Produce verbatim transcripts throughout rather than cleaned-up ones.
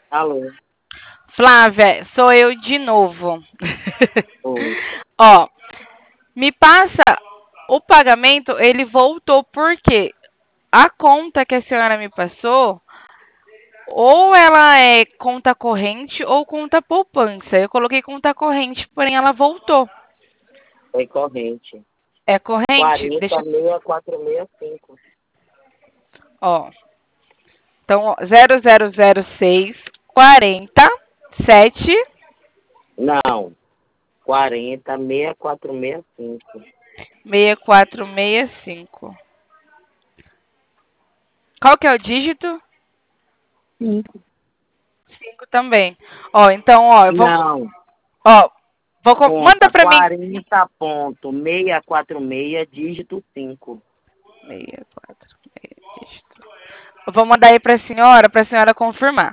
Alô? Flávia, sou eu de novo. Oi. Ó, me passa o pagamento, ele voltou porque a conta que a senhora me passou, ou ela é conta corrente ou conta poupança. Eu coloquei conta corrente, porém ela voltou. É corrente. É corrente? quarenta, Deixa, seis quatro seis cinco. ó. Então, ó, zero zero zero seis quarenta sete Não. quarenta, seis quatro seis cinco. seis quatro seis cinco. Qual que é o dígito? Cinco. Cinco também. Ó, então, ó, eu vou, Não. ó, vou, co- manda Conta pra mim. quarenta ponto seis quatro seis, dígito cinco. seis quatro seis dígito. Eu vou mandar aí pra senhora, pra senhora confirmar.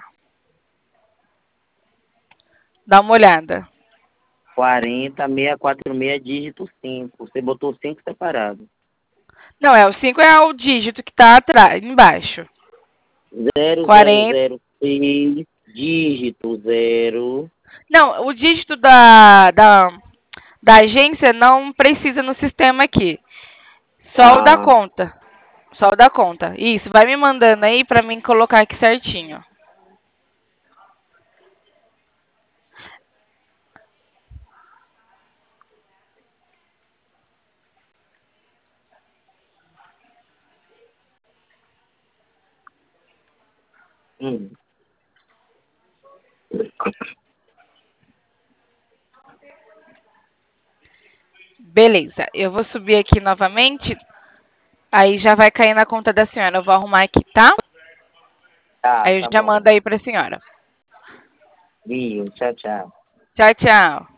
Dá uma olhada. quarenta, seis quatro seis, dígito cinco. Você botou cinco separado. Não, é o cinco é o dígito que tá atrás, embaixo. Zero zero quarenta. zero seis, dígito zero. Não, o dígito da, da, da agência não precisa no sistema aqui. Só o da Ah, conta. Só o da conta. Isso, vai me mandando aí pra mim colocar aqui certinho. hum. Beleza, eu vou subir aqui novamente. Aí já vai cair na conta da senhora. Eu vou arrumar aqui, tá? Tá, Aí eu tá já bom. mando aí pra senhora. Viu, tchau, tchau. Tchau, tchau.